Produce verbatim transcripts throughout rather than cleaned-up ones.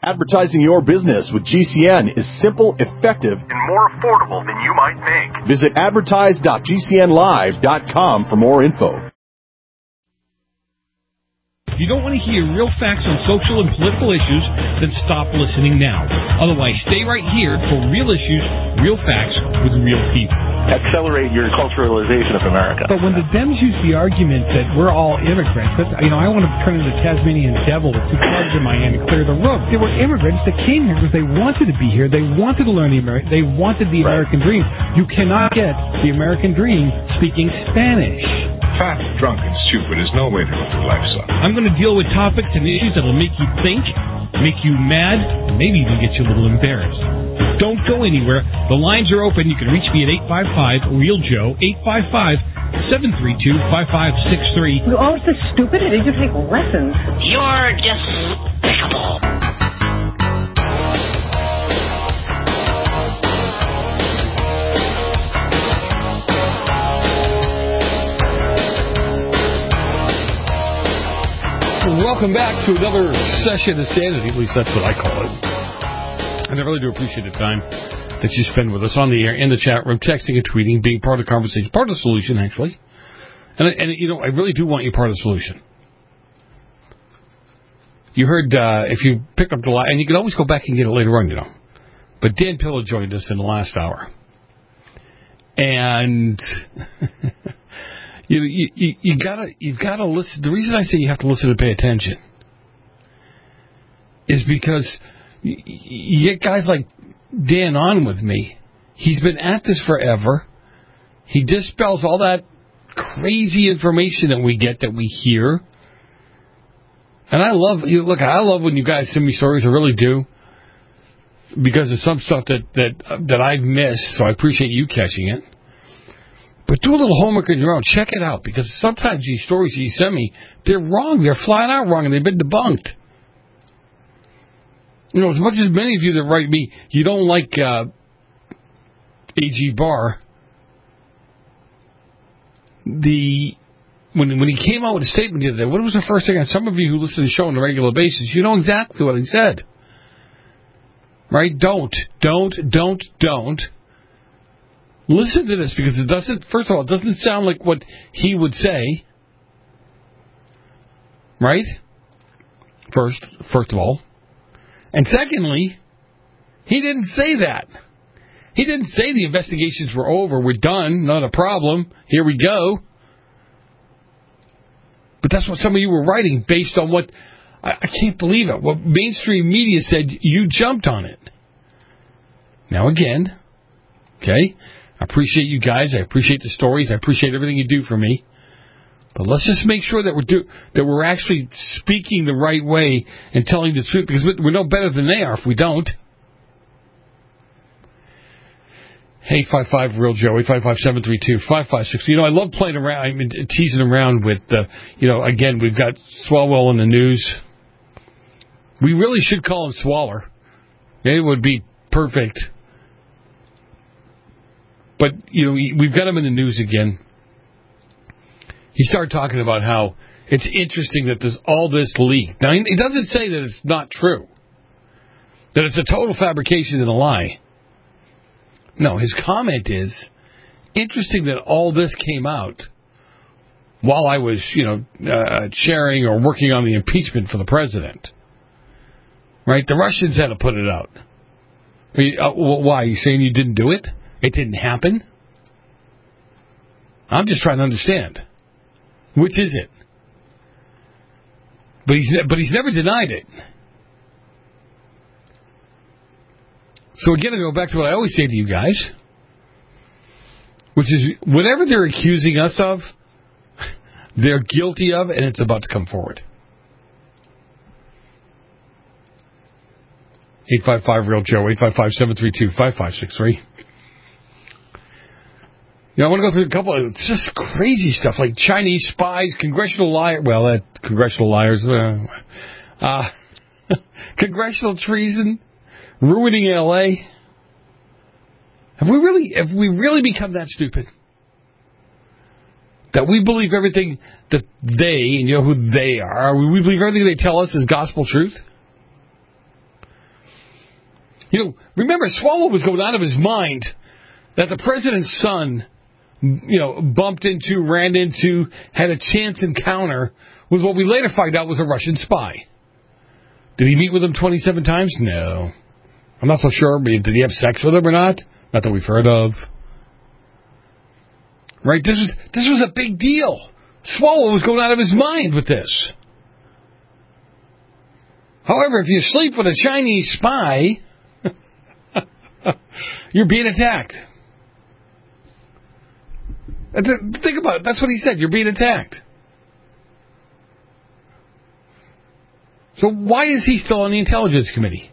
Advertising your business with G C N is simple, effective, and more affordable than you might think. Visit advertise dot g c n live dot com for more info. If you don't want to hear real facts on social and political issues, then stop listening now. Otherwise, stay right here for real issues, real facts with real people. Accelerate your culturalization of America. But when the Dems use the argument that we're all immigrants, that, you know, I want to turn into the Tasmanian devil with two clubs in my hand and clear the roof. They were immigrants that came here because they wanted to be here. They wanted to learn the American. They wanted the American dream. You cannot get the American dream speaking Spanish. Fat, drunk, and stupid is no way to live your life, son. I'm going to deal with topics and issues that will make you think, make you mad, and maybe even get you a little embarrassed. Don't go anywhere. The lines are open. You can reach me at eight five five, real joe, eight five five, seven three two, five five six three. You're all so stupid. I need to take lessons. You're despicable. Welcome back to another session of sanity. At least that's what I call it. And I really do appreciate the time that you spend with us on the air, in the chat room, texting and tweeting, being part of the conversation, part of the solution, actually. And, and you know, I really do want you part of the solution. You heard, uh, if you pick up the line, and you can always go back and get it later on, you know. But Dan Pillow joined us in the last hour. And... You, you, you, you gotta, you've gotta listen. The reason I say you have to listen and pay attention is because you, you get guys like Dan on with me. He's been at this forever. He dispels all that crazy information that we get, that we hear. And I love, you look, I love when you guys send me stories. I really do. Because of some stuff that, that, that I've missed. So I appreciate you catching it. But do a little homework on your own. Check it out, because sometimes these stories you send me, they're wrong. They're flat out wrong, and they've been debunked. You know, as much as many of you that write me, you don't like uh, A G Barr. The when when he came out with a statement the other day, what was the first thing? And some of you who listen to the show on a regular basis, you know exactly what he said. Right? Don't, don't, don't, don't. Listen to this, because it doesn't, first of all, it doesn't sound like what he would say. Right? First, first of all. And secondly, he didn't say that. He didn't say the investigations were over, we're done, not a problem, here we go. But that's what some of you were writing based on what, I, I can't believe it, what mainstream media said. You jumped on it. Now again, okay, I appreciate you guys. I appreciate the stories. I appreciate everything you do for me. But let's just make sure that we're do, that we're actually speaking the right way and telling the truth, because we're no better than they are if we don't. eight five five, real Joe, eight five five, seven three two, five five six. You know, I love playing around, I mean, teasing around with, uh, you know, again, we've got Swalwell in the news. We really should call him Swaller. It would be perfect. But, you know, we've got him in the news again. He started talking about how it's interesting that there's all this leak. Now, he doesn't say that it's not true, that it's a total fabrication and a lie. No, his comment is, interesting that all this came out while I was, you know, uh, chairing or working on the impeachment for the president. Right? The Russians had to put it out. Are you, uh, why? Are you saying you didn't do it? It didn't happen? I'm just trying to understand. Which is it? But he's ne- but he's never denied it. So again, I go back to what I always say to you guys, which is whatever they're accusing us of, they're guilty of, and it's about to come forward. eight five five, real Joe, eight five five, seven three two, five five six three. You know, I want to go through a couple of, it's just crazy stuff, like Chinese spies, congressional liars, well, that, congressional liars, uh, uh, congressional treason, ruining L A. Have we really, have we really become that stupid? That we believe everything that they, and you know who they are, we believe everything they tell us is gospel truth? You know, remember, Swalwell was going out of his mind that the president's son, you know, bumped into, ran into, had a chance encounter with what we later find out was a Russian spy. Did he meet with him twenty-seven times? No. I'm not so sure. Did he have sex with him or not? Not that we've heard of. Right? This was this was a big deal. Swalwell was going out of his mind with this. However, if you sleep with a Chinese spy, you're being attacked. Think about it. That's what he said. You're being attacked. So why is he still on the Intelligence Committee?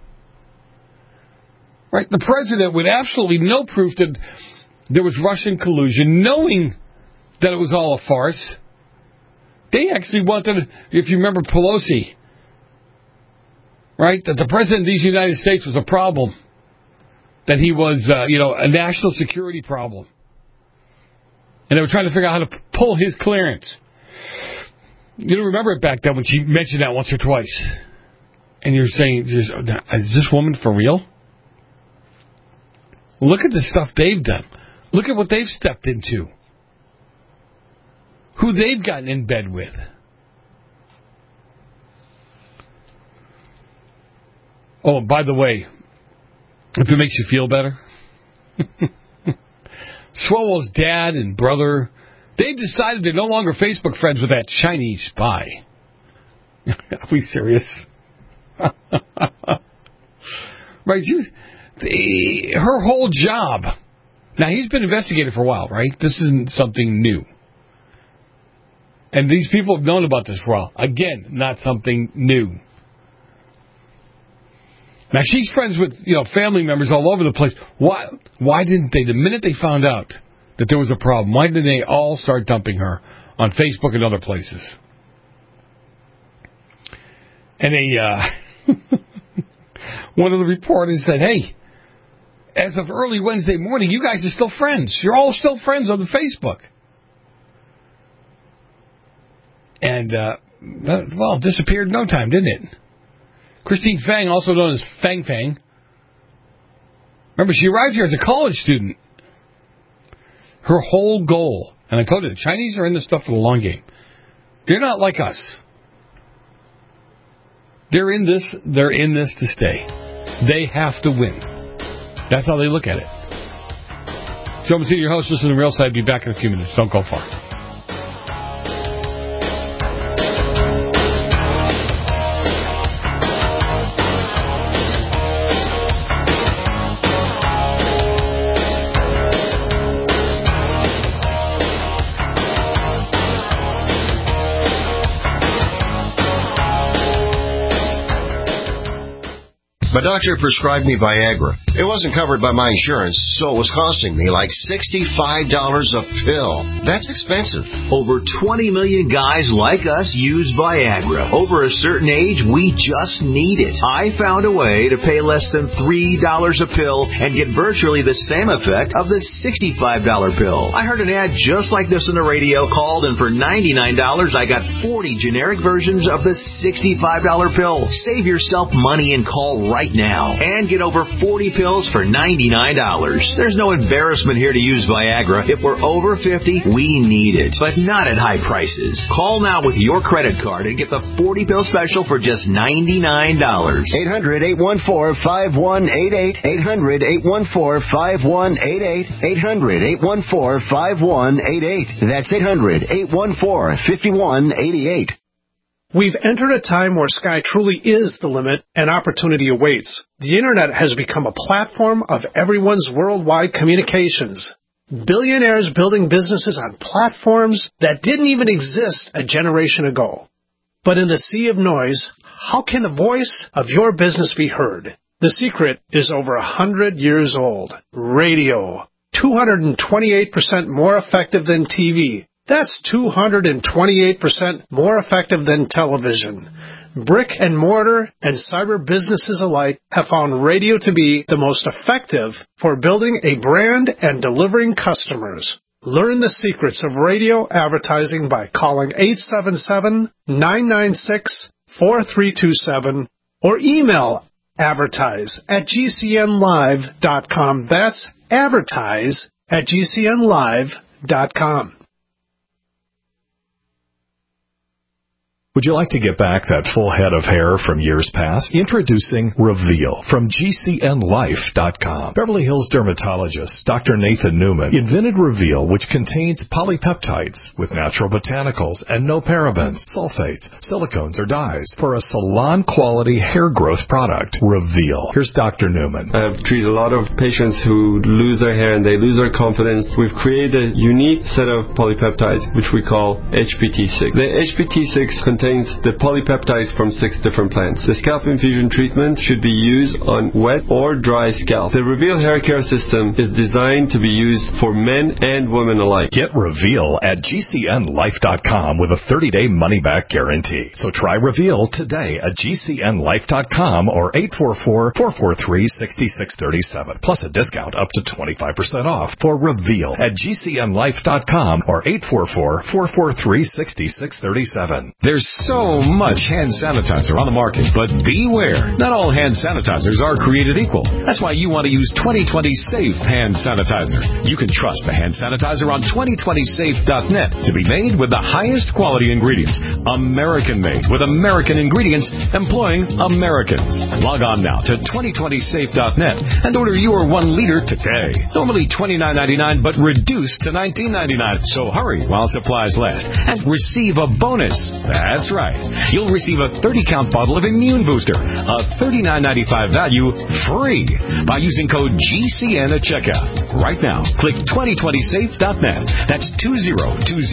Right? The president, with absolutely no proof that there was Russian collusion, knowing that it was all a farce, they actually wanted, if you remember Pelosi, right, that the president of these United States was a problem, that he was, uh, you know, a national security problem. And they were trying to figure out how to pull his clearance. You don't remember it back then when she mentioned that once or twice. And you're saying, is this woman for real? Look at the stuff they've done. Look at what they've stepped into. Who they've gotten in bed with. Oh, by the way, if it makes you feel better, Swalwell's dad and brother, they've decided they're no longer Facebook friends with that Chinese spy. Are we serious? Right? You, the, her whole job. Now, he's been investigated for a while, right? This isn't something new. And these people have known about this for a while. Again, not something new. Now, she's friends with, you know, family members all over the place. Why, why didn't they, the minute they found out that there was a problem, why didn't they all start dumping her on Facebook and other places? And a, uh, one of the reporters said, hey, as of early Wednesday morning, you guys are still friends. You're all still friends on the Facebook. And, uh, well, it disappeared in no time, didn't it? Christine Fang, also known as Fang Fang. Remember, she arrived here as a college student. Her whole goal, and I told you, the Chinese are in this stuff for the long game. They're not like us. They're in this, they're in this to stay. They have to win. That's how they look at it. Joe Messina, your host, listen to Real Side. Be back in a few minutes. Don't go far. My doctor prescribed me Viagra. It wasn't covered by my insurance, so it was costing me like sixty-five dollars a pill. That's expensive. Over twenty million guys like us use Viagra. Over a certain age, we just need it. I found a way to pay less than three dollars a pill and get virtually the same effect of the sixty-five dollars pill. I heard an ad just like this on the radio, called, and for ninety-nine dollars, I got forty generic versions of the sixty-five dollars pill. Save yourself money and call right now and get over forty pills for ninety-nine dollars. There's no embarrassment here to use Viagra. If we're over fifty, we need it, but not at high prices. Call now with your credit card and get the forty pill special for just ninety-nine dollars. eight hundred, eight one four, five one eight eight. eight hundred, eight one four, five one eight eight. eight hundred, eight one four, five one eight eight. That's eight hundred, eight one four, five one eight eight. We've entered a time where sky truly is the limit and opportunity awaits. The Internet has become a platform of everyone's worldwide communications. Billionaires building businesses on platforms that didn't even exist a generation ago. But in the sea of noise, how can the voice of your business be heard? The secret is over a hundred years old. Radio. two hundred twenty-eight percent more effective than T V. That's two hundred twenty-eight percent more effective than television. Brick and mortar and cyber businesses alike have found radio to be the most effective for building a brand and delivering customers. Learn the secrets of radio advertising by calling eight seven seven, nine nine six, four three two seven or email Advertise at G C N live dot com. That's advertise at G C N live dot com. Would you like to get back that full head of hair from years past? Introducing Reveal from G C N life dot com. Beverly Hills dermatologist Doctor Nathan Newman invented Reveal, which contains polypeptides with natural botanicals and no parabens, sulfates, silicones, or dyes for a salon-quality hair growth product. Reveal. Here's Doctor Newman. I've treated a lot of patients who lose their hair and they lose their confidence. We've created a unique set of polypeptides, which we call H P T six. The H P T six contains contains the polypeptides from six different plants. The scalp infusion treatment should be used on wet or dry scalp. The Reveal hair care system is designed to be used for men and women alike. Get Reveal at G C N life dot com with a thirty-day money-back guarantee. So try Reveal today at G C N life dot com or eight four four, four four three, six six three seven, plus a discount up to twenty-five percent off for Reveal at G C N life dot com or eight four four, four four three, six six three seven. There's so much hand sanitizer on the market, but beware. Not all hand sanitizers are created equal. That's why you want to use twenty twenty Safe hand sanitizer. You can trust the hand sanitizer on twenty twenty safe dot net to be made with the highest quality ingredients. American made with American ingredients employing Americans. Log on now to twenty twenty safe dot net and order your one liter today. Normally twenty-nine ninety-nine, but reduced to nineteen ninety-nine. So hurry while supplies last and receive a bonus. That's right. You'll receive a thirty count bottle of Immune Booster, a thirty-nine ninety-five value, free by using code G C N at checkout. Right now, click twenty twenty safe dot net. That's twenty twenty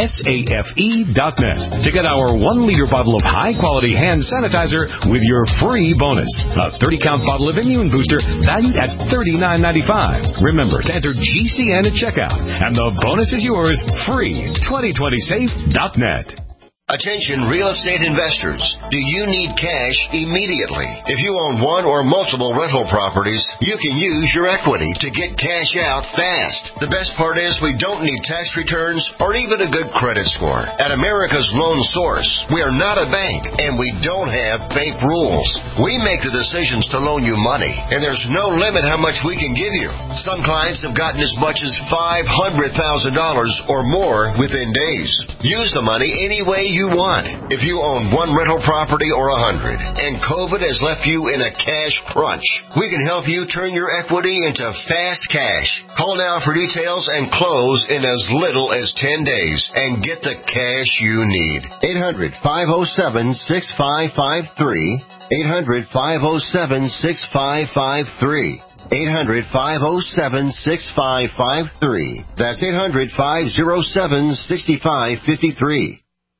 safe dot net to get our one liter bottle of high-quality hand sanitizer with your free bonus. A thirty count bottle of Immune Booster valued at thirty-nine ninety-five. Remember to enter G C N at checkout, and the bonus is yours free. twenty twenty safe dot net. Attention real estate investors. Do you need cash immediately? If you own one or multiple rental properties, you can use your equity to get cash out fast. The best part is we don't need tax returns or even a good credit score. At America's Loan Source, we are not a bank and we don't have bank rules. We make the decisions to loan you money, and there's no limit how much we can give you. Some clients have gotten as much as five hundred thousand dollars or more within days. Use the money any way you want. If you own one rental property or a hundred, and COVID has left you in a cash crunch, we can help you turn your equity into fast cash. Call now for details and close in as little as ten days and get the cash you need. eight hundred, five oh seven, six five five three. eight hundred, five oh seven, six five five three. eight hundred, five oh seven, six five five three. That's eight hundred, five oh seven, six five five three.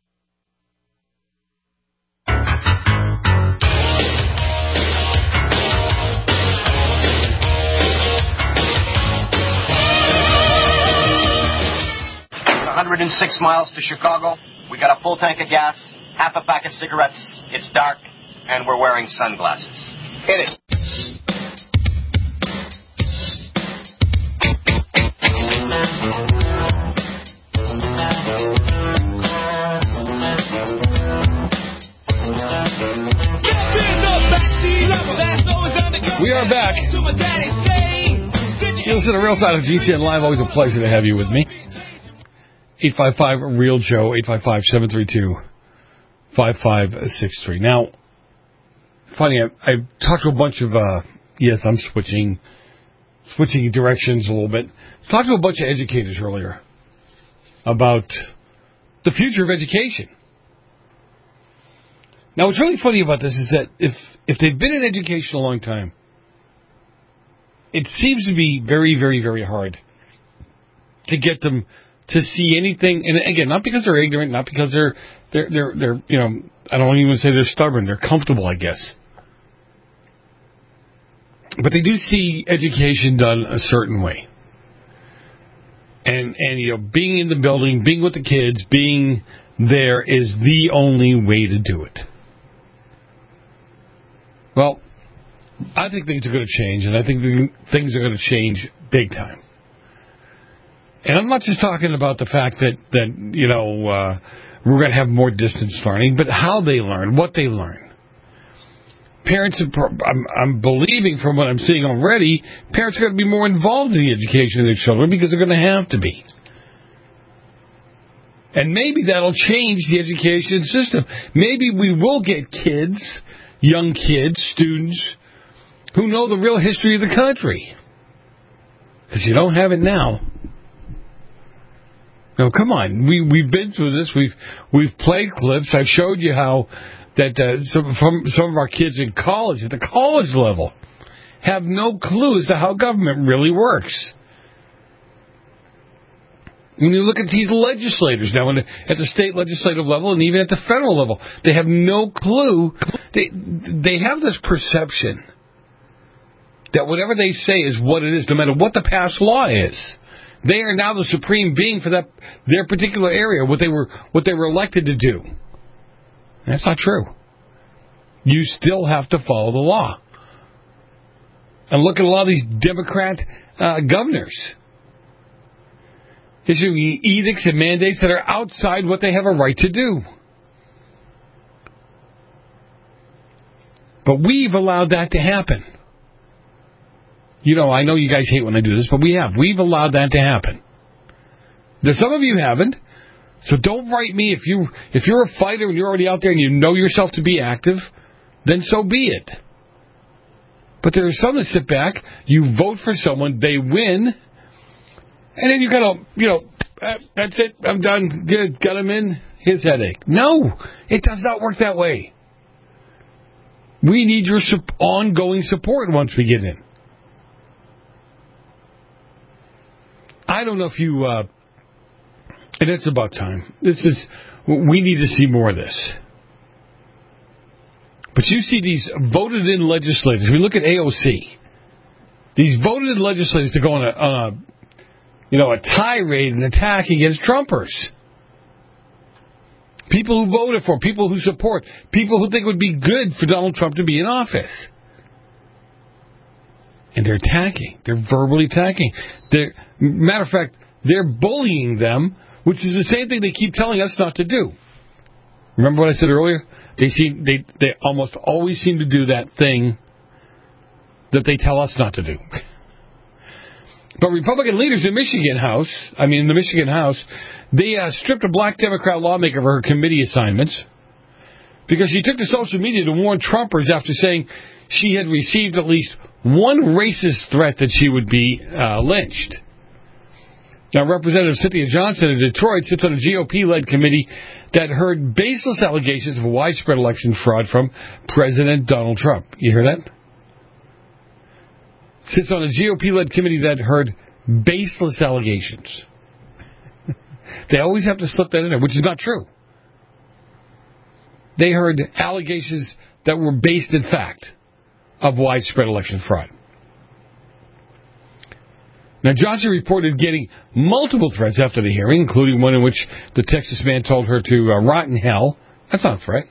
one hundred six miles to Chicago. We got a full tank of gas, half a pack of cigarettes. It's dark, and we're wearing sunglasses. Hit it. We are back. You listen to Real Side of G C N Live. Always a pleasure to have you with me. eight five five, REAL Joe, eight five five, seven three two, five five six three. Now, funny, I, I talked to a bunch of, uh, yes, I'm switching, switching directions a little bit. Talked to a bunch of educators earlier about the future of education. Now, what's really funny about this is that if, if they've been in education a long time, it seems to be very, very, very hard to get them to see anything. And again, not because they're ignorant, not because they're, they're, they're, they're, you know, I don't even say they're stubborn. They're comfortable, I guess. But they do see education done a certain way. And, and, you know, being in the building, being with the kids, being there is the only way to do it. Well, I think things are going to change, and I think things are going to change big time. And I'm not just talking about the fact that, that you know, uh, we're going to have more distance learning, but how they learn, what they learn. parents, I'm, I'm believing from what I'm seeing already, parents are going to be more involved in the education of their children because they're going to have to be. And maybe that'll change the education system. Maybe we will get kids, young kids, students, who know the real history of the country. Because you don't have it now. Now, come on. We, we've been through this. We've we've played clips. I've showed you how that uh, some, from some of our kids in college, at the college level, have no clue as to how government really works. When you look at these legislators now at the state legislative level and even at the federal level, they have no clue. They they have this perception that whatever they say is what it is, no matter what the past law is. They are now the supreme being for that their particular area, what they were what they were elected to do. That's not true. You still have to follow the law. And look at a lot of these Democrat uh, governors issuing edicts and mandates that are outside what they have a right to do. But we've allowed that to happen. You know, I know you guys hate when I do this, but we have. We've allowed that to happen. Now, some of you haven't, so don't write me. If, you, if you're a fighter and you're already out there and you know yourself to be active, then so be it. But there are some that sit back, you vote for someone, they win, and then you kind of, you know, uh, that's it, I'm done, good, got him in, his headache. No, it does not work that way. We need your su- ongoing support once we get in. I don't know if you, uh, and it's about time. This is, we need to see more of this. But you see these voted-in legislators. We look at A O C. These voted-in legislators that go on a, on a you know, a tirade and attack against Trumpers. People who voted for, people who support, people who think it would be good for Donald Trump to be in office. And they're attacking. They're verbally attacking. They're, matter of fact, they're bullying them, which is the same thing they keep telling us not to do. Remember what I said earlier? They seem they they almost always seem to do that thing that they tell us not to do. But Republican leaders in Michigan House, I mean in the Michigan House, they uh, stripped a black Democrat lawmaker of her committee assignments because she took to social media to warn Trumpers after saying she had received at least one racist threat that she would be uh, lynched. Now, Representative Cynthia Johnson of Detroit sits on a G O P-led committee that heard baseless allegations of widespread election fraud from President Donald Trump. You hear that? Sits on a G O P-led committee that heard baseless allegations. They always have to slip that in there, which is not true. They heard allegations that were based in fact of widespread election fraud. Now, Johnson reported getting multiple threats after the hearing, including one in which the Texas man told her to uh, rot in hell. That's not a threat.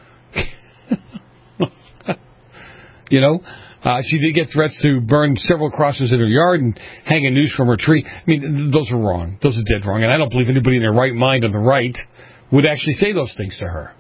You know, uh, she did get threats to burn several crosses in her yard and hang a noose from her tree. I mean, those are wrong. Those are dead wrong. And I don't believe anybody in their right mind on the right would actually say those things to her.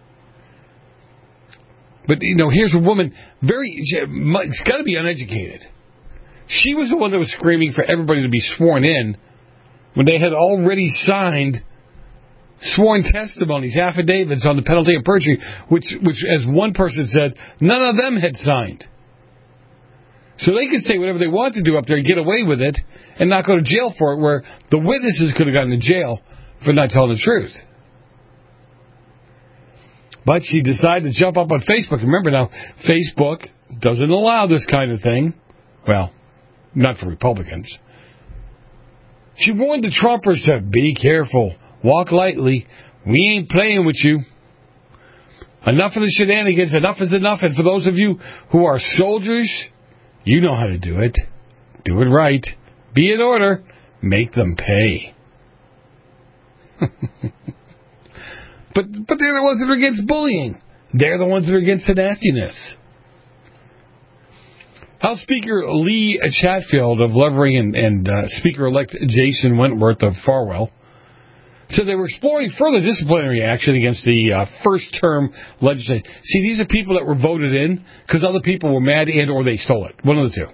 But, you know, here's a woman, very, it's got to be uneducated. She was the one that was screaming for everybody to be sworn in when they had already signed sworn testimonies, affidavits on the penalty of perjury, which, which, as one person said, none of them had signed. So they could say whatever they want to do up there and get away with it and not go to jail for it, where the witnesses could have gotten to jail for not telling the truth. But she decided to jump up on Facebook. Remember now, Facebook doesn't allow this kind of thing. Well, not for Republicans. She warned the Trumpers to be careful. Walk lightly. We ain't playing with you. Enough of the shenanigans. Enough is enough. And for those of you who are soldiers, you know how to do it. Do it right. Be in order. Make them pay. But but they're the ones that are against bullying. They're the ones that are against the nastiness. House Speaker Lee Chatfield of Levering and, and uh, Speaker-elect Jason Wentworth of Farwell So they were exploring further disciplinary action against the uh, first-term legislature. See, these are people that were voted in because other people were mad and or they stole it. One of the two.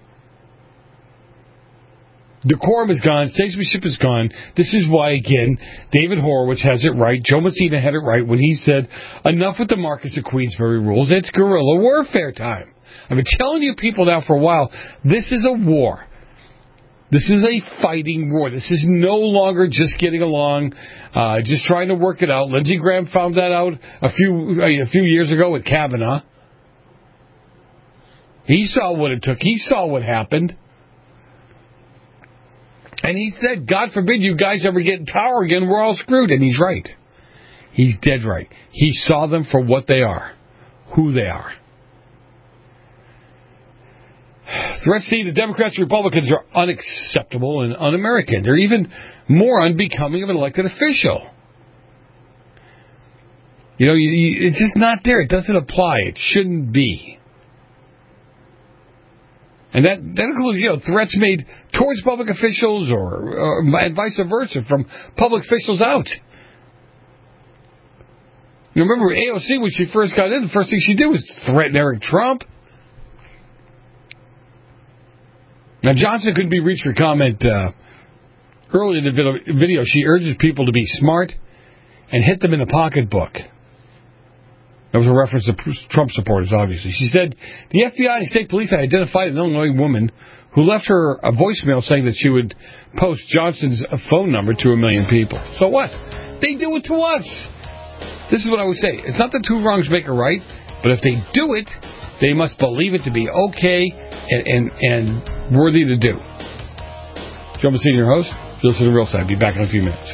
The quorum is gone. Statesmanship is gone. This is why, again, David Horowitz has it right. Joe Messina had it right when he said, enough with the Marcus of Queensberry rules. It's guerrilla warfare time. I've been telling you people now for a while, this is a war. This is a fighting war. This is no longer just getting along, uh, just trying to work it out. Lindsey Graham found that out a few a few years ago with Kavanaugh. He saw what it took. He saw what happened. And he said, God forbid you guys ever get in power again, we're all screwed. And he's right. He's dead right. He saw them for what they are, who they are. Threats to the Democrats and Republicans are unacceptable and un-American. They're even more unbecoming of an elected official. You know, you, you, it's just not there. It doesn't apply. It shouldn't be. And that, that includes, you know, threats made towards public officials or, or and vice versa from public officials out. You remember A O C when she first got in, the first thing she did was threaten Eric Trump. Now, Johnson couldn't be reached for comment uh, early in the video. She urges people to be smart and hit them in the pocketbook. That was a reference to Trump supporters, obviously. She said, the F B I and state police had identified an Illinois woman who left her a voicemail saying that she would post Johnson's phone number to a million people. So what? They do it to us. This is what I would say. It's not that two wrongs make a right, but if they do it, they must believe it to be okay and and, and worthy to do. Joe Messina, your host. You'll listen to Real Side. Be back in a few minutes.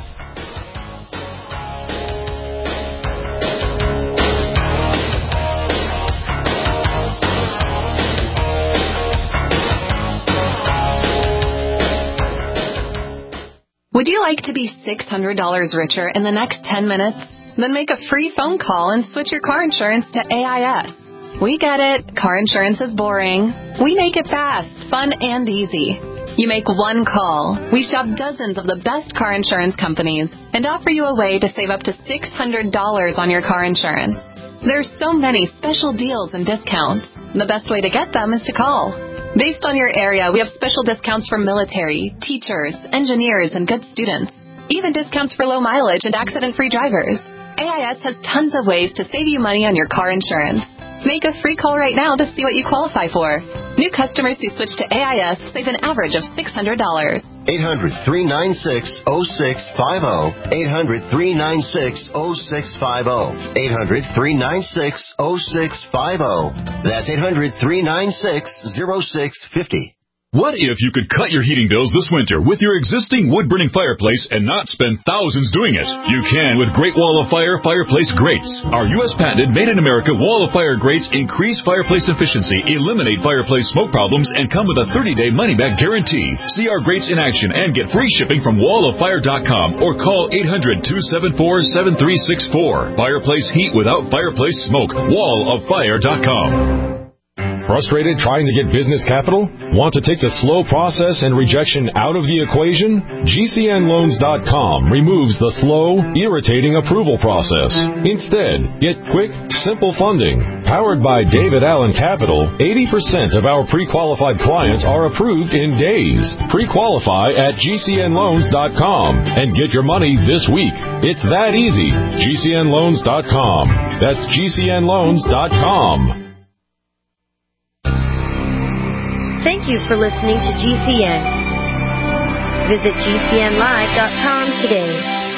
Would you like to be six hundred dollars richer in the next ten minutes? Then make a free phone call and switch your car insurance to A I S. We get it. Car insurance is boring. We make it fast, fun, and easy. You make one call. We shop dozens of the best car insurance companies and offer you a way to save up to six hundred dollars on your car insurance. There's so many special deals and discounts. The best way to get them is to call. Based on your area, we have special discounts for military, teachers, engineers, and good students. Even discounts for low mileage and accident-free drivers. A I S has tons of ways to save you money on your car insurance. Make a free call right now to see what you qualify for. New customers who switch to A I S save an average of six hundred dollars. eight hundred, three nine six, oh six five oh. eight hundred, three nine six, oh six five oh. eight hundred, three nine six, oh six five oh. That's eight hundred, three nine six, oh six five oh. What if you could cut your heating bills this winter with your existing wood-burning fireplace and not spend thousands doing it? You can with Great Wall of Fire fireplace grates. Our U S patented made-in-America Wall of Fire grates increase fireplace efficiency, eliminate fireplace smoke problems, and come with a thirty-day money-back guarantee. See our grates in action and get free shipping from wall of fire dot com or call eight hundred, two seven four, seven three six four. Fireplace heat without fireplace smoke. wall of fire dot com. Frustrated trying to get business capital? Want to take the slow process and rejection out of the equation? G C N loans dot com removes the slow, irritating approval process. Instead, get quick, simple funding. Powered by David Allen Capital, eighty percent of our pre-qualified clients are approved in days. Pre-qualify at G C N loans dot com and get your money this week. It's that easy. G C N loans dot com. That's G C N loans dot com. Thank you for listening to G C N. Visit G C N live dot com today.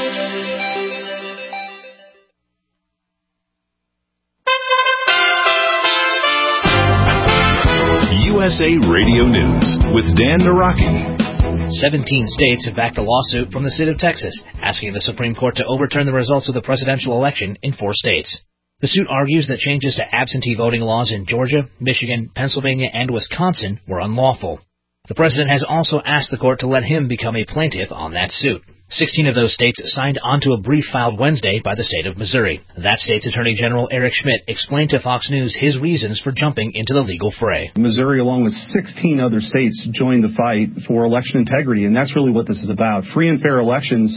U S A Radio News with Dan Naraki. Seventeen states have backed a lawsuit from the state of Texas, asking the Supreme Court to overturn the results of the presidential election in four states. The suit argues that changes to absentee voting laws in Georgia, Michigan, Pennsylvania, and Wisconsin were unlawful. The president has also asked the court to let him become a plaintiff on that suit. Sixteen of those states signed onto a brief filed Wednesday by the state of Missouri. That state's Attorney General Eric Schmidt explained to Fox News his reasons for jumping into the legal fray. Missouri, along with sixteen other states, joined the fight for election integrity, and that's really what this is about. Free and fair elections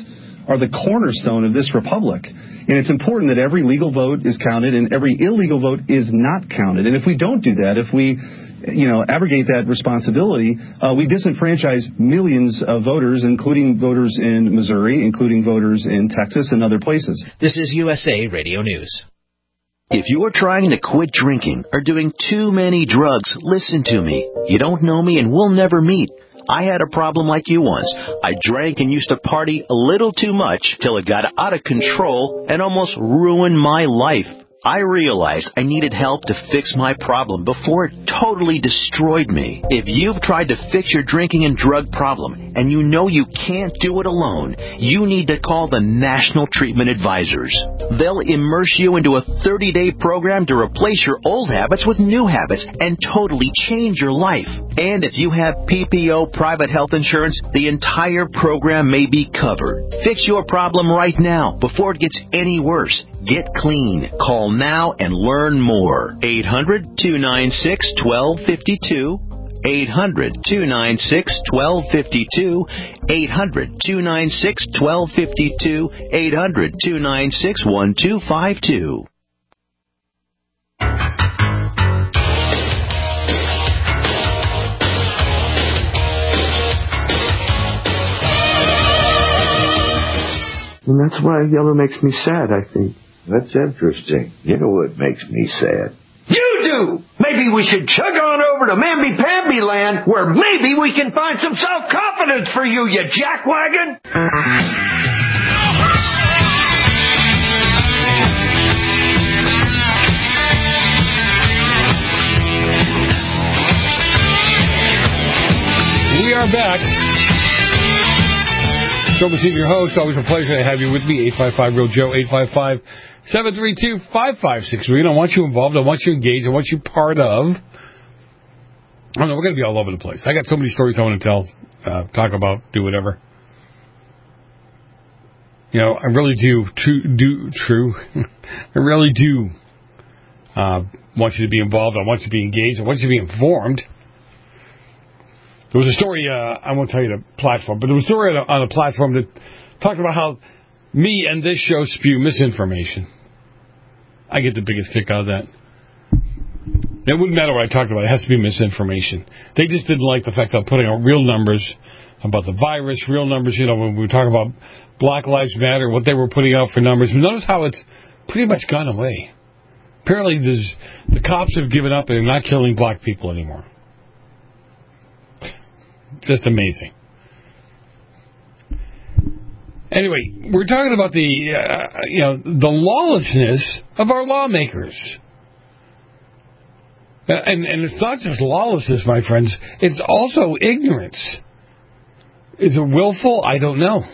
are the cornerstone of this republic. And it's important that every legal vote is counted and every illegal vote is not counted. And if we don't do that, if we, you know, abrogate that responsibility, uh, we disenfranchise millions of voters, including voters in Missouri, including voters in Texas and other places. This is U S A Radio News. If you are trying to quit drinking or doing too many drugs, listen to me. You don't know me and we'll never meet. I had a problem like you once. I drank and used to party a little too much till it got out of control and almost ruined my life. I realized I needed help to fix my problem before it totally destroyed me. If you've tried to fix your drinking and drug problem and you know you can't do it alone, you need to call the National Treatment Advisors. They'll immerse you into a thirty-day program to replace your old habits with new habits and totally change your life. And if you have P P O private health insurance, the entire program may be covered. Fix your problem right now before it gets any worse. Get clean. Call now and learn more. eight hundred, two nine six, one two five two. eight hundred, two nine six, one two five two. eight hundred, two nine six, one two five two. eight hundred, two nine six, one two five two. And that's why yellow makes me sad, I think. That's interesting. You know what makes me sad? You do! Maybe we should chug on over to Mamby-Pamby land, where maybe we can find some self-confidence for you, you jackwagon! We are back. Joe Messina, your host. Always a pleasure to have you with me. eight five five, real Joe, eight five five, seven three two, five five six three. I want you involved. I want you engaged. I want you part of. I don't know. We're going to be all over the place. I got so many stories I want to tell, uh, talk about, do whatever. You know, I really do, true, do, true. I really do uh, want you to be involved. I want you to be engaged. I want you to be informed. There was a story, uh, I won't tell you the platform, but there was a story on a, on a platform that talked about how me and this show spew misinformation. I get the biggest kick out of that. It wouldn't matter what I talked about. It has to be misinformation. They just didn't like the fact that I'm putting out real numbers about the virus, real numbers, you know, when we talk about Black Lives Matter, what they were putting out for numbers. Notice how it's pretty much gone away. Apparently there's, the cops have given up and they're not killing black people anymore. Just amazing. Anyway, we're talking about the, uh, you know, the lawlessness of our lawmakers. Uh, and, and it's not just lawlessness, my friends. It's also ignorance. Is it willful? I don't know.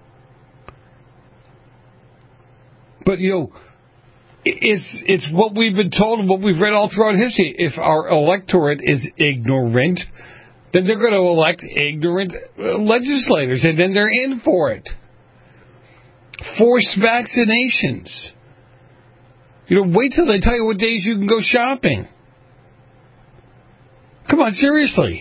But, you know, it's, it's what we've been told and what we've read all throughout history. If our electorate is ignorant, then they're going to elect ignorant legislators, and then they're in for it. Forced vaccinations. You know, wait till they tell you what days you can go shopping. Come on, seriously.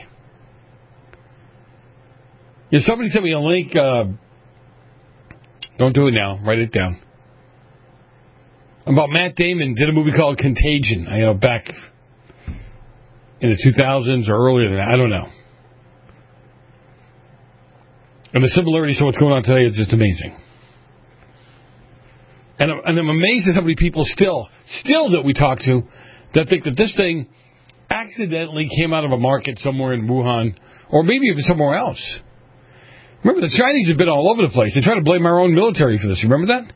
Yeah, somebody sent me a link. Uh, don't do it now. Write it down. About Matt Damon did a movie called Contagion. I know back in the two thousands or earlier than that. I don't know. And the similarities to what's going on today is just amazing. And, and I'm amazed at how many people still, still that we talk to, that think that this thing accidentally came out of a market somewhere in Wuhan, or maybe even somewhere else. Remember, the Chinese have been all over the place. They try to blame our own military for this. Remember that?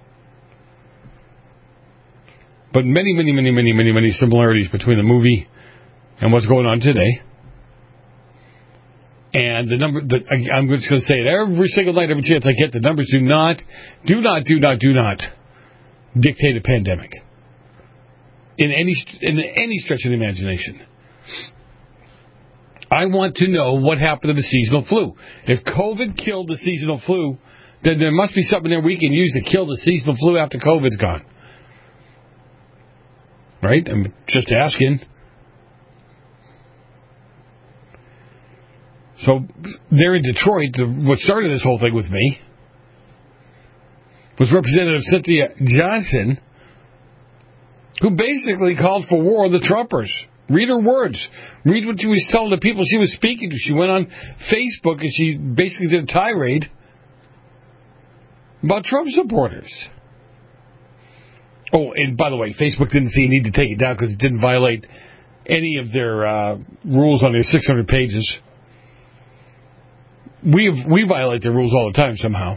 But many, many, many, many, many, many similarities between the movie and what's going on today. And the number, the, I'm just going to say it every single night, every chance I get, the numbers do not, do not, do not, do not dictate a pandemic. In any, in any stretch of the imagination. I want to know what happened to the seasonal flu. If COVID killed the seasonal flu, then there must be something there we can use to kill the seasonal flu after COVID's gone. Right? I'm just asking. So, there in Detroit, what started this whole thing with me was Representative Cynthia Johnson, who basically called for war on the Trumpers. Read her words. Read what she was telling the people she was speaking to. She went on Facebook and she basically did a tirade about Trump supporters. Oh, and by the way, Facebook didn't see a need to take it down because it didn't violate any of their uh, rules on their six hundred pages. We have, we violate their rules all the time somehow.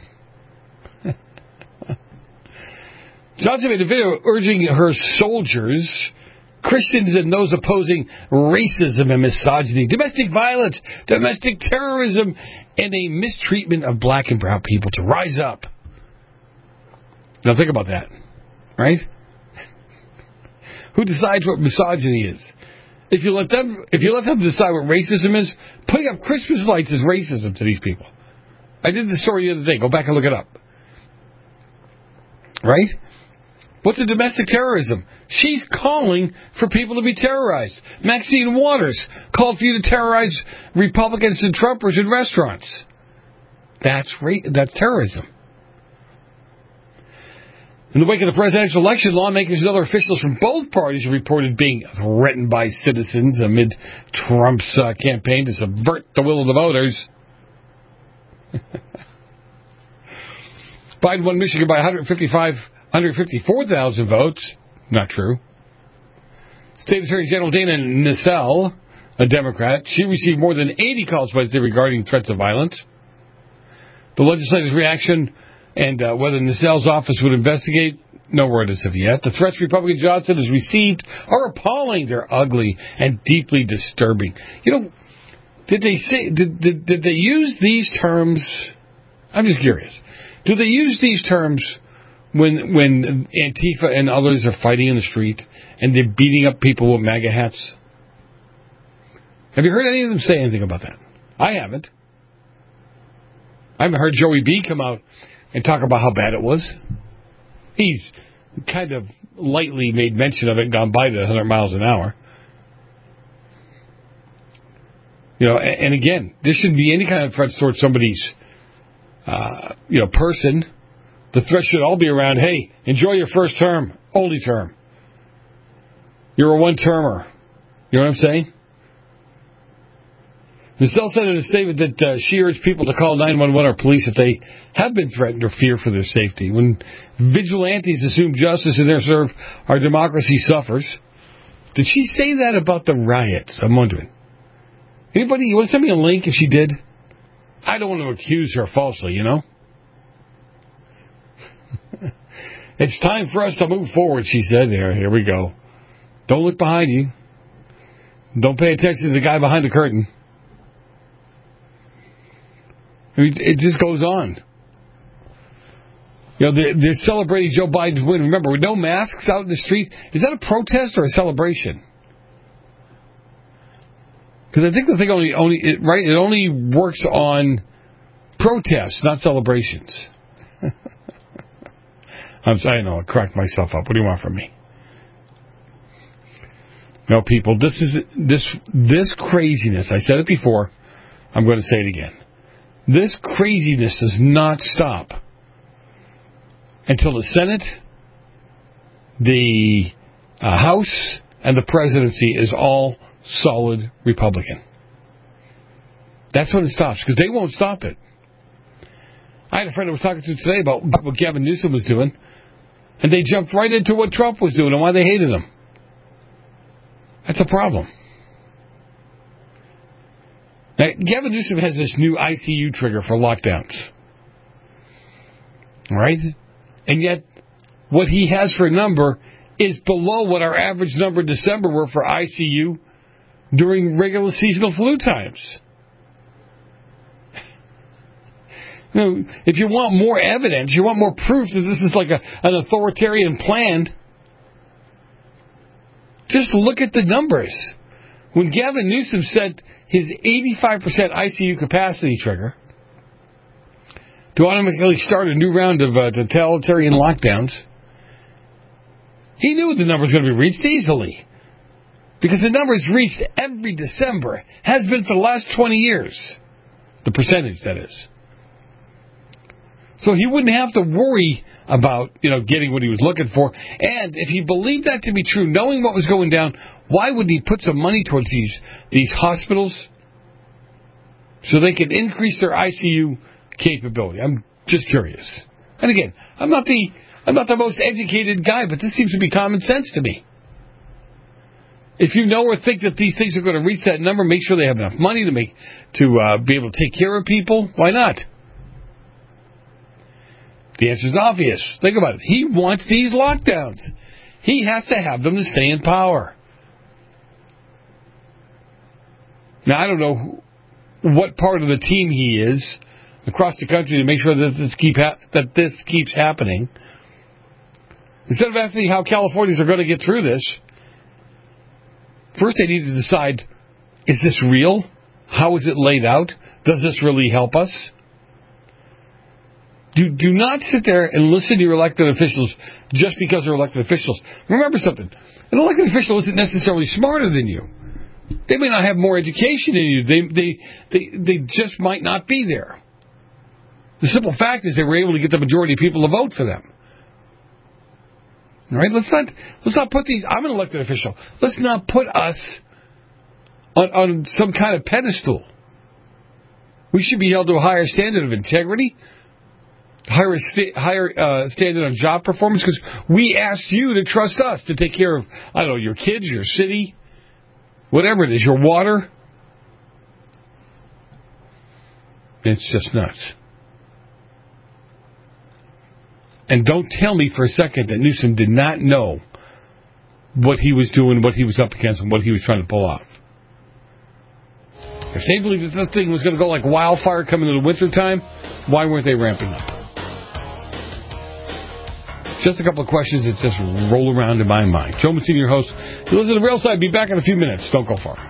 Johnson made a video urging her soldiers, Christians and those opposing racism and misogyny, domestic violence, domestic terrorism, and a mistreatment of black and brown people to rise up. Now think about that, right? Who decides what misogyny is? If you let them, if you let them decide what racism is, putting up Christmas lights is racism to these people. I did the story the other day. Go back and look it up. Right? What's a domestic terrorism? She's calling for people to be terrorized. Maxine Waters called for you to terrorize Republicans and Trumpers in restaurants. That's ra- that's terrorism. In the wake of the presidential election, lawmakers and other officials from both parties have reported being threatened by citizens amid Trump's uh, campaign to subvert the will of the voters. Biden won Michigan by one hundred fifty-five, one hundred fifty-four thousand votes. Not true. State Attorney General Dana Nessel, a Democrat, she received more than eighty calls Wednesday regarding threats of violence. The legislature's reaction and uh, whether Nessel's office would investigate, no word as of yet. The threats Republican Johnson has received are appalling. They're ugly and deeply disturbing. You know, did they say did did, did they use these terms? I'm just curious. Do they use these terms when when Antifa and others are fighting in the street and they're beating up people with MAGA hats? Have you heard any of them say anything about that? I haven't. I haven't heard Joey B come out and talk about how bad it was. He's kind of lightly made mention of it and gone by the one hundred miles an hour. You know, and, and again, there shouldn't be any kind of threats towards somebody's, uh, you know, person. The threat should all be around, hey, enjoy your first term, only term. You're a one-termer. You know what I'm saying? Nessel said in a statement that uh, she urged people to call nine one one or police if they have been threatened or fear for their safety. When vigilantes assume justice in their serve, our democracy suffers. Did she say that about the riots? I'm wondering. Anybody, you want to send me a link if she did? I don't want to accuse her falsely, you know? It's time for us to move forward, she said. There, here we go. Don't look behind you. Don't pay attention to the guy behind the curtain. I mean, it just goes on. You know, they're, they're celebrating Joe Biden's win. Remember, with no masks out in the street, is that a protest or a celebration? Because I think the thing only, only it, right, it only works on protests, not celebrations. I'm sorry, I know, I cracked myself up. What do you want from me? No, people, this is this this craziness. I said it before. I'm going to say it again. This craziness does not stop until the Senate, the uh, House, and the presidency is all solid Republican. That's when it stops, because they won't stop it. I had a friend I was talking to today about what Gavin Newsom was doing, and they jumped right into what Trump was doing and why they hated him. That's a problem. Now, Gavin Newsom has this new I C U trigger for lockdowns. Right? And yet, what he has for a number is below what our average number in December were for I C U during regular seasonal flu times. You know, if you want more evidence, you want more proof that this is like a, an authoritarian plan, just look at the numbers. When Gavin Newsom set his eighty-five percent I C U capacity trigger to automatically start a new round of uh, totalitarian lockdowns, he knew the number was going to be reached easily. Because the number is reached every December, has been for the last twenty years. The percentage, that is. So he wouldn't have to worry about, you know, getting what he was looking for. And if he believed that to be true, knowing what was going down, why wouldn't he put some money towards these these hospitals so they could increase their I C U capability? I'm just curious. And again, I'm not the I'm not the most educated guy, but this seems to be common sense to me. If you know or think that these things are going to reach that number, make sure they have enough money to make to uh, be able to take care of people. Why not? The answer is obvious. Think about it. He wants these lockdowns. He has to have them to stay in power. Now, I don't know what part of the team he is across the country to make sure that this, keep ha- that this keeps happening. Instead of asking how Californians are going to get through this, first they need to decide, is this real? How is it laid out? Does this really help us? Do, do not sit there and listen to your elected officials just because they're elected officials. Remember something. An elected official isn't necessarily smarter than you. They may not have more education than you. They, they, they, they just might not be there. The simple fact is they were able to get the majority of people to vote for them. All right? Let's not, let's not put these... I'm an elected official. Let's not put us on, on some kind of pedestal. We should be held to a higher standard of integrity, higher sta- higher uh, standard on job performance, because we asked you to trust us to take care of, I don't know, your kids, your city, whatever it is, your water. It's just nuts. And don't tell me for a second that Newsom did not know what he was doing, what he was up against, and what he was trying to pull off. If they believed that this thing was going to go like wildfire coming into the wintertime, why weren't they ramping up? Just a couple of questions that just roll around in my mind. Joe Massini, your host. You listen to The Real Side. Be back in a few minutes. Don't go far.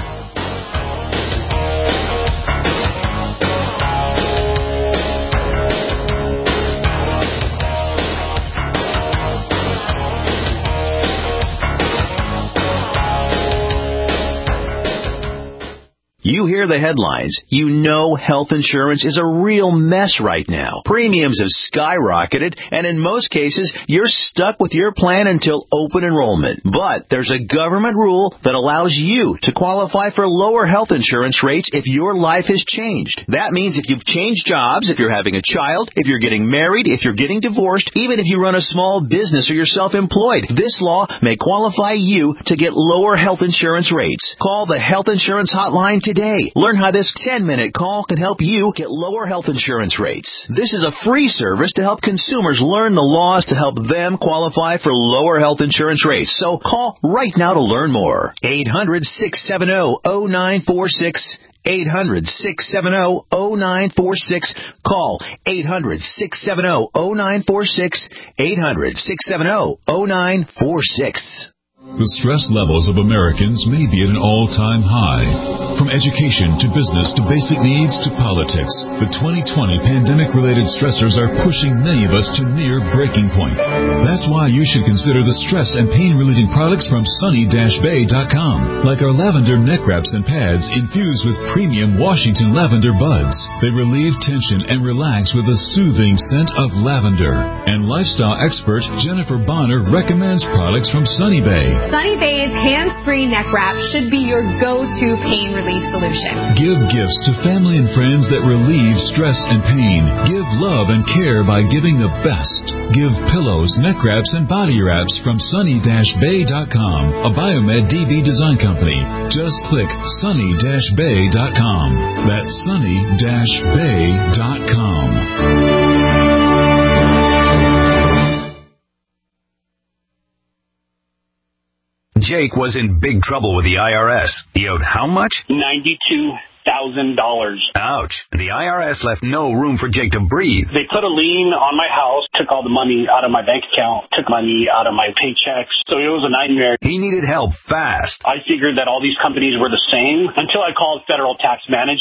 You hear the headlines. You know health insurance is a real mess right now. Premiums have skyrocketed, and in most cases, you're stuck with your plan until open enrollment. But there's a government rule that allows you to qualify for lower health insurance rates if your life has changed. That means if you've changed jobs, if you're having a child, if you're getting married, if you're getting divorced, even if you run a small business or you're self-employed, this law may qualify you to get lower health insurance rates. Call the Health Insurance Hotline today. Learn how this ten-minute call can help you get lower health insurance rates. This is a free service to help consumers learn the laws to help them qualify for lower health insurance rates. So call right now to learn more. eight hundred, six seven zero, zero nine four six. eight hundred, six seven zero, zero nine four six. Call eight hundred, six seven zero, zero nine four six. eight hundred, six seven zero, zero nine four six. The stress levels of Americans may be at an all-time high. From education to business to basic needs to politics, the twenty twenty pandemic-related stressors are pushing many of us to near breaking point. That's why you should consider the stress and pain-relieving products from sunny dash bay dot com, like our lavender neck wraps and pads infused with premium Washington lavender buds. They relieve tension and relax with a soothing scent of lavender. And lifestyle expert Jennifer Bonner recommends products from Sunny Bay. Sunny Bay's hands-free neck wrap should be your go-to pain relief solution. Give gifts to family and friends that relieve stress and pain. Give love and care by giving the best. Give pillows, neck wraps, and body wraps from sunny dash bay dot com, a Biomed D B design company. Just click sunny dash bay dot com. That's sunny dash bay dot com. Jake was in big trouble with the I R S. He owed how much? ninety-two thousand dollars. Ouch. The I R S left no room for Jake to breathe. They put a lien on my house, took all the money out of my bank account, took money out of my paychecks. So it was a nightmare. He needed help fast. I figured that all these companies were the same until I called Federal Tax Management.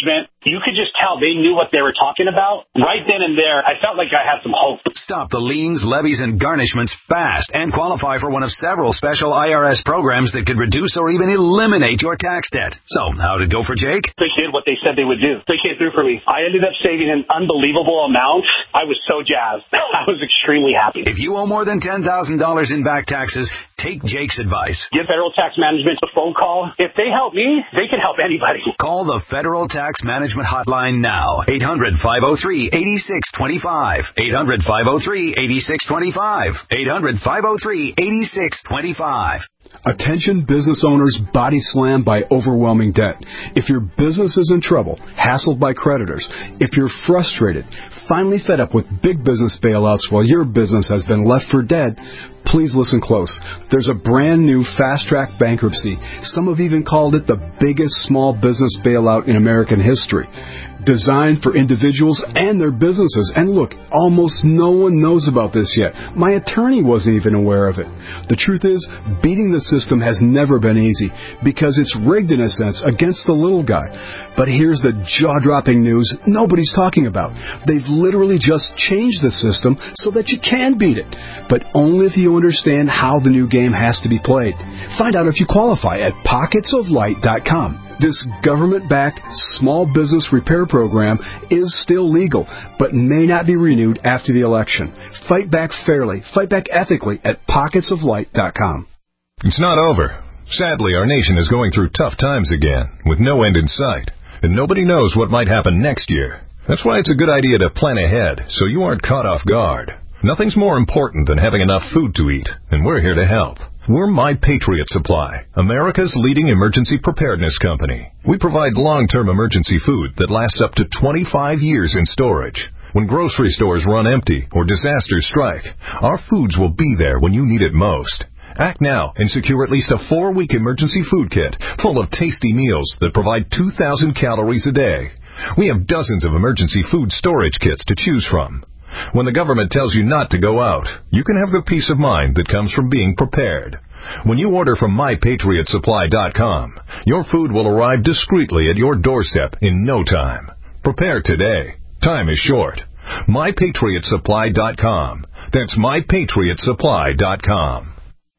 you could just tell they knew what they were talking about. Right then and there, I felt like I had some hope. Stop the liens, levies, and garnishments fast and qualify for one of several special I R S programs that could reduce or even eliminate your tax debt. So, how'd it go for Jake? They did what they said they would do. They came through for me. I ended up saving an unbelievable amount. I was so jazzed. I was extremely happy. If you owe more than ten thousand dollars in back taxes, take Jake's advice. Give Federal Tax Management a phone call. If they help me, they can help anybody. Call the Federal Tax Management Hotline now. eight hundred, five oh three, eight six two five. eight hundred, five oh three, eight six two five. eight hundred, five oh three, eight six two five. Attention business owners body slammed by overwhelming debt. If your business is in trouble, hassled by creditors, if you're frustrated, finally fed up with big business bailouts while your business has been left for dead, please listen close. There's a brand new fast-track bankruptcy. Some have even called it the biggest small business bailout in American history. Designed for individuals and their businesses. And look, almost no one knows about this yet. My attorney wasn't even aware of it. The truth is, beating the system has never been easy because it's rigged in a sense against the little guy. But here's the jaw-dropping news nobody's talking about. They've literally just changed the system so that you can beat it, but only if you understand how the new game has to be played. Find out if you qualify at pockets of light dot com. This government-backed small business repair program is still legal, but may not be renewed after the election. Fight back fairly, fight back ethically at pockets of light dot com. It's not over. Sadly, our nation is going through tough times again, with no end in sight, and nobody knows what might happen next year. That's why it's a good idea to plan ahead, so you aren't caught off guard. Nothing's more important than having enough food to eat, and we're here to help. We're My Patriot Supply, America's leading emergency preparedness company. We provide long-term emergency food that lasts up to twenty-five years in storage. When grocery stores run empty or disasters strike, our foods will be there when you need it most. Act now and secure at least a four-week emergency food kit full of tasty meals that provide two thousand calories a day. We have dozens of emergency food storage kits to choose from. When the government tells you not to go out, you can have the peace of mind that comes from being prepared. When you order from my patriot supply dot com, your food will arrive discreetly at your doorstep in no time. Prepare today. Time is short. my patriot supply dot com. That's my patriot supply dot com.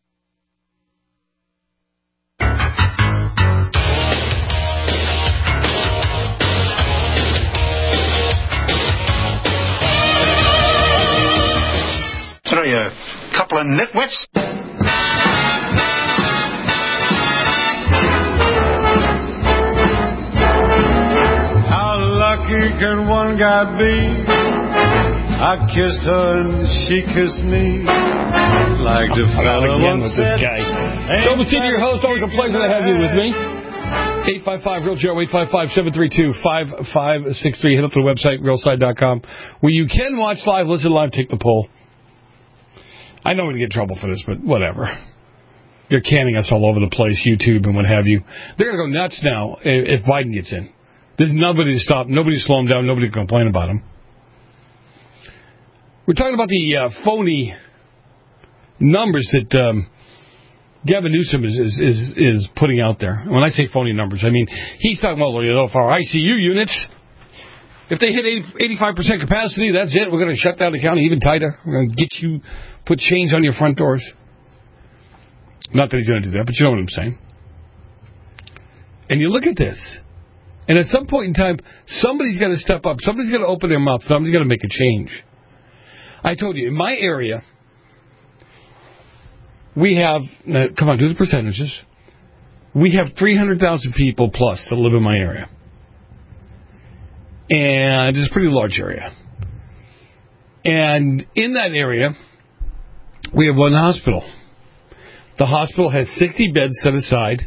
What are you, a couple of nitwits? How lucky can one guy be? I kissed her and she kissed me. Like the fella again once with this said, guy. Joe Messina, your host. Always a pleasure to have you with me. eight five five real Joe, eight five five, seven three two, five five six three. Hit up the website, real side dot com, where you can watch live, listen live, take the poll. I know we're going to get in trouble for this, but whatever. They're canning us all over the place, YouTube and what have you. They're going to go nuts now if Biden gets in. There's nobody to stop, nobody to slow him down, nobody to complain about him. We're talking about the uh, phony numbers that um, Gavin Newsom is, is, is, is putting out there. When I say phony numbers, I mean, he's talking about, you know, for our I C U units, if they hit eighty, eighty-five percent capacity, that's it. We're going to shut down the county even tighter. We're going to get you, put chains on your front doors. Not that he's going to do that, but you know what I'm saying. And you look at this, and at some point in time, somebody's got to step up. Somebody's got to open their mouth. Somebody's got to make a change. I told you, in my area, we have, uh, come on, do the percentages. We have three hundred thousand people plus that live in my area. And it's a pretty large area. And in that area, we have one hospital. The hospital has sixty beds set aside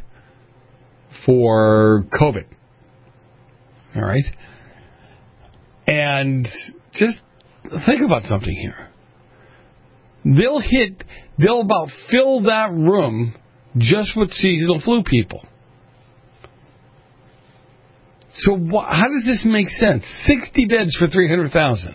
for COVID. All right? And just think about something here. They'll hit, they'll about fill that room just with seasonal flu people. So wh- how does this make sense? sixty beds for three hundred thousand.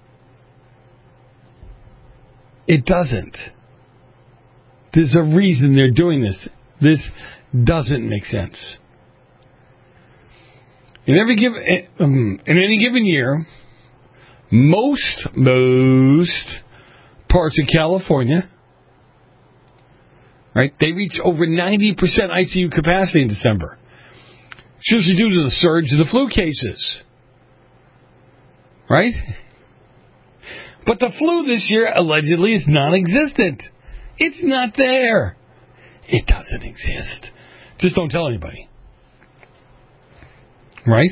It doesn't. There's a reason they're doing this. This doesn't make sense. In every given, in any given year, most, most parts of California, right, they reach over ninety percent I C U capacity in December. It's usually due to the surge in the flu cases. Right? But the flu this year allegedly is non-existent. It's not there. It doesn't exist. Just don't tell anybody. Right?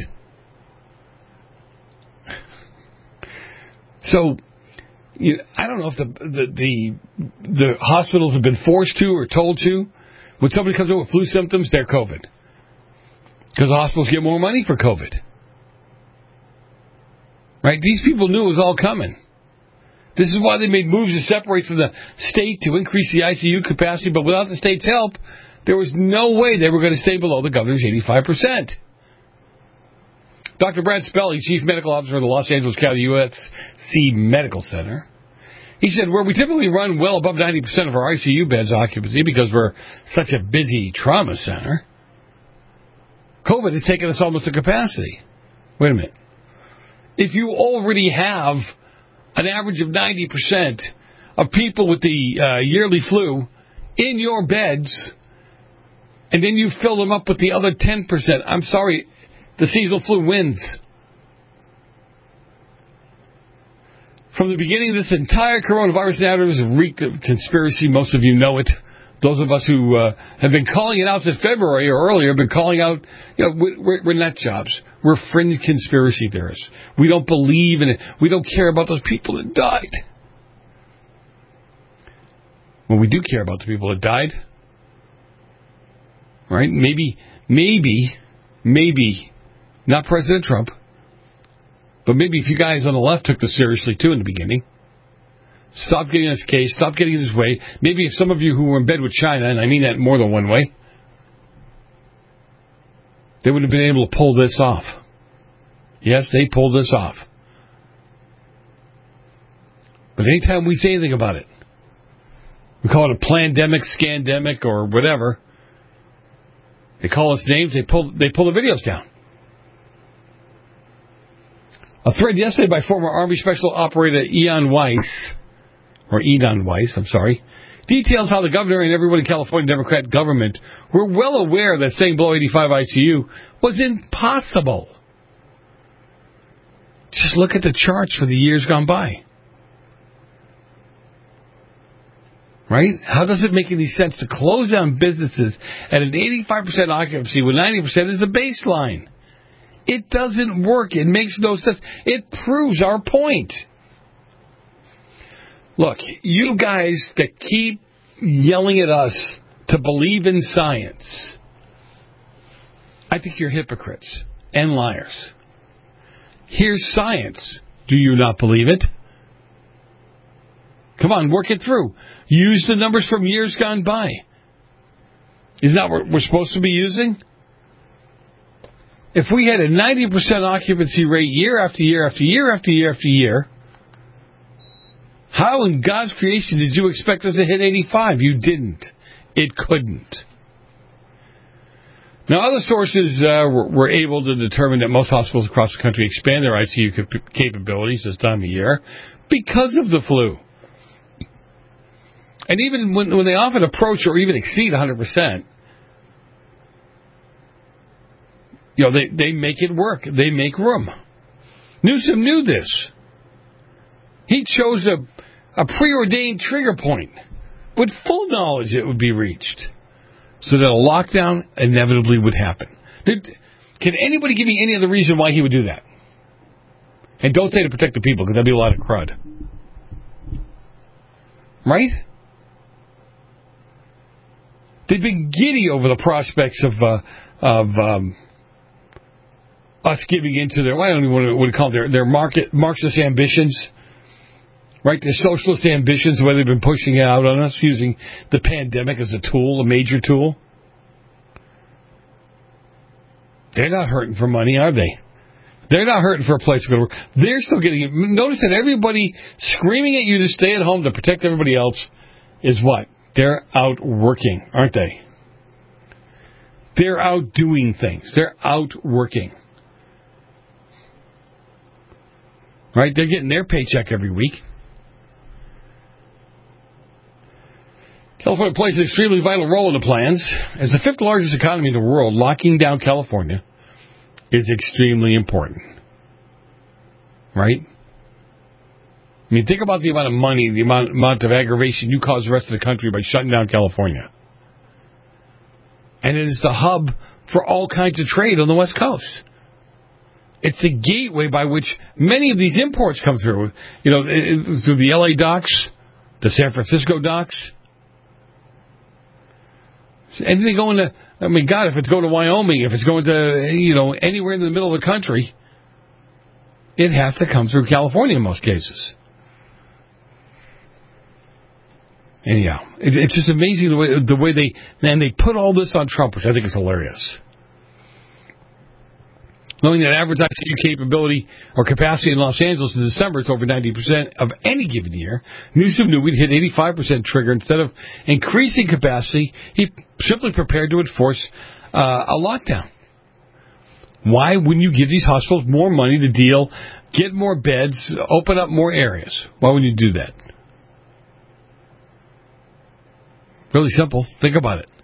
So, you, I don't know if the, the the the hospitals have been forced to or told to. When somebody comes in with flu symptoms, they're COVID. Because the hospitals get more money for COVID. Right? These people knew it was all coming. This is why they made moves to separate from the state to increase the I C U capacity, but without the state's help, there was no way they were going to stay below the governor's eighty-five percent. Doctor Brad Spelly, Chief Medical Officer of the Los Angeles County U S C Medical Center, he said, where we typically run well above ninety percent of our I C U beds occupancy because we're such a busy trauma center, COVID has taken us almost to capacity. Wait a minute. If you already have an average of ninety percent of people with the uh, yearly flu in your beds, and then you fill them up with the other ten percent, I'm sorry, the seasonal flu wins. From the beginning of this entire coronavirus narrative has reeked of conspiracy. Most of you know it. Those of us who uh, have been calling it out since February or earlier have been calling out, you know, we're, we're nut jobs. We're fringe conspiracy theorists. We don't believe in it. We don't care about those people that died. Well, we do care about the people that died. Right? Maybe, maybe, maybe, not President Trump, but maybe if you guys on the left took this seriously too in the beginning, stop getting in this case, stop getting in his way. Maybe if some of you who were in bed with China, and I mean that more than one way, they would have been able to pull this off. Yes, they pulled this off. But anytime we say anything about it, we call it a plandemic, scandemic, or whatever, they call us names, they pull, they pull the videos down. A thread yesterday by former Army Special Operator Eon Weiss, or Edon Weiss, I'm sorry, details how the governor and everyone in California Democrat government were well aware that staying below eighty-five I C U was impossible. Just look at the charts for the years gone by. Right? How does it make any sense to close down businesses at an eighty-five percent occupancy when ninety percent is the baseline? It doesn't work. It makes no sense. It proves our point. Look, you guys that keep yelling at us to believe in science, I think you're hypocrites and liars. Here's science. Do you not believe it? Come on, work it through. Use the numbers from years gone by. Isn't that what we're supposed to be using? If we had a ninety percent occupancy rate year after year after year after year after year, how in God's creation did you expect us to hit eighty-five? You didn't. It couldn't. Now, other sources uh, were, were able to determine that most hospitals across the country expand their I C U cap- capabilities this time of year because of the flu. And even when, when they often approach or even exceed one hundred percent, you know, they, they make it work. They make room. Newsom knew this. He chose a, a preordained trigger point with full knowledge it would be reached so that a lockdown inevitably would happen. Did, can anybody give me any other reason why he would do that? And don't say to protect the people, because that'd be a lot of crud. Right? They've been giddy over the prospects of uh, of um, us giving into their, I don't even know what to call it, their, their market, Marxist ambitions. Right? Their socialist ambitions, the way they've been pushing out on us, using the pandemic as a tool, a major tool. They're not hurting for money, are they? They're not hurting for a place to go to work. They're still getting it. Notice that everybody screaming at you to stay at home to protect everybody else is what? They're out working, aren't they? They're out doing things. They're out working. Right? They're getting their paycheck every week. California plays an extremely vital role in the plans. As the fifth largest economy in the world, locking down California is extremely important. Right? I mean, think about the amount of money, the amount, amount of aggravation you cause the rest of the country by shutting down California. And it is the hub for all kinds of trade on the West Coast. It's the gateway by which many of these imports come through. You know, through the L A docks, the San Francisco docks. Anything going to, I mean, God, if it's going to Wyoming, if it's going to, you know, anywhere in the middle of the country, it has to come through California in most cases. Anyhow, it, it's just amazing the way the way they, man, they put all this on Trump, which I think is hilarious. Knowing that average I C U capability or capacity in Los Angeles in December is over ninety percent of any given year, Newsom knew we'd hit eighty-five percent trigger. Instead of increasing capacity, he simply prepared to enforce uh, a lockdown. Why wouldn't you give these hospitals more money to deal, get more beds, open up more areas? Why wouldn't you do that? Really simple. Think about it.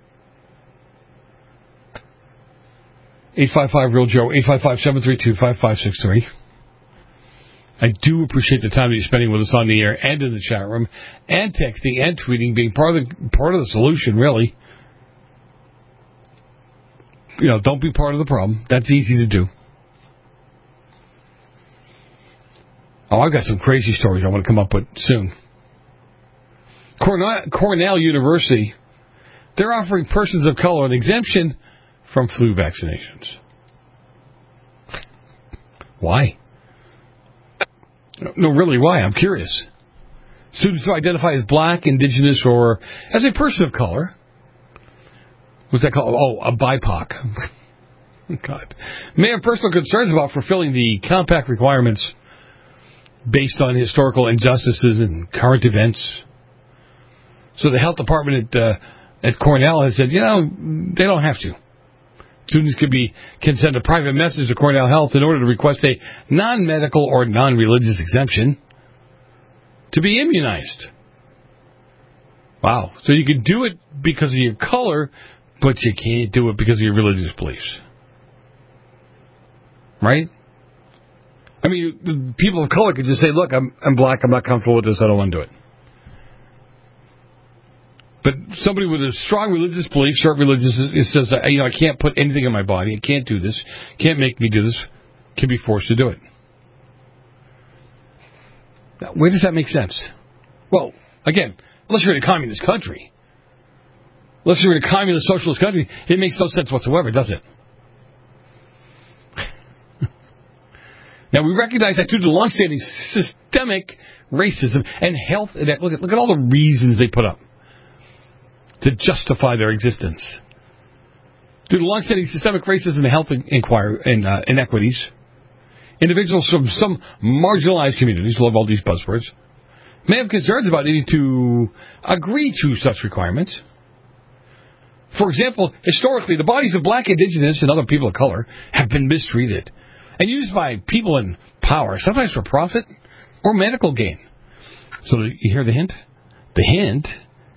eight five five real Joe, eight five five, seven three two, five five six three. I do appreciate the time that you're spending with us on the air and in the chat room, and texting and tweeting, being part of the, part of the solution, really. You know, don't be part of the problem. That's easy to do. Oh, I've got some crazy stories I want to come up with soon. Cornell, Cornell University, they're offering persons of color an exemption from flu vaccinations. Why? No, really, why? I'm curious. Students who identify as black, indigenous, or as a person of color. What's that called? Oh, a B I P O C. God. May have personal concerns about fulfilling the compact requirements based on historical injustices and current events. So the health department at, uh, at Cornell has said, you know, they don't have to. Students could be can send a private message to Cornell Health in order to request a non-medical or non-religious exemption to be immunized. Wow. So you can do it because of your color, but you can't do it because of your religious beliefs. Right? I mean, the people of color could just say, look, I'm, I'm black, I'm not comfortable with this, I don't want to do it. But somebody with a strong religious belief, short religious, it says, you know, I can't put anything in my body, I can't do this, can't make me do this, can be forced to do it. Now, where does that make sense? Well, again, unless you're in a communist country, unless you're in a communist socialist country, it makes no sense whatsoever, does it? Now, we recognize that due to long-standing systemic racism and health, look at, look at all the reasons they put up to justify their existence. Due to long-standing systemic racism and health inquire, and, uh, inequities, individuals from some marginalized communities, love all these buzzwords, may have concerns about needing to agree to such requirements. For example, historically, the bodies of black, indigenous, and other people of color have been mistreated and used by people in power, sometimes for profit or medical gain. So you hear the hint? The hint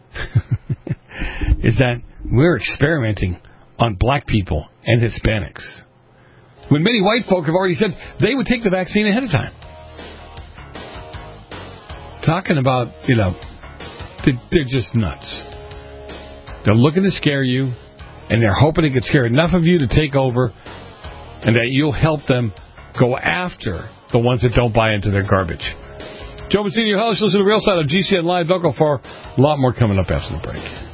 is that we're experimenting on black people and Hispanics, when many white folk have already said they would take the vaccine ahead of time. Talking about, you know, they're just nuts. They're looking to scare you, and they're hoping to get scared enough of you to take over, and that you'll help them go after the ones that don't buy into their garbage. Joe Mancini, your host. Listen to the Real Side of G C N Live. Don't go far. A lot more coming up after the break.